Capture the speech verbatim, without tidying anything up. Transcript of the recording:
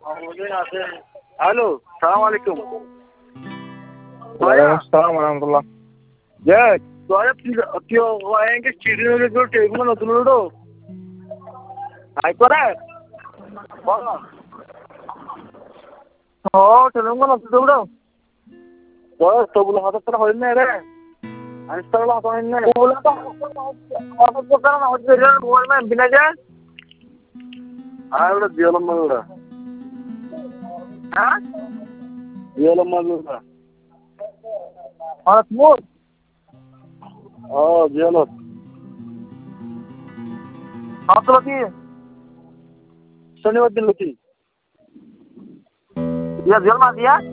Hello, সালাম আলাইকুম। Waalaikumsalam warahmatullah. Jack, তোরা কি ওয়াইকে চিড়ির হলে তো টেবিল নতুন হলো আই করে বল ও টেবিল নতুন হলো বল তো বলে হাতে তোরা হইল না রে আমি তো বলে হাতে হইল না বলে তো অত কথা না হচ্ছে রে মোবাইল মে বিনা যা আর ওটা দিলাম না ওটা হ্যাঁ দিলাম না ওটা আর মোর اه زينب عطلة ايه شنو يودي لك يا زينب يا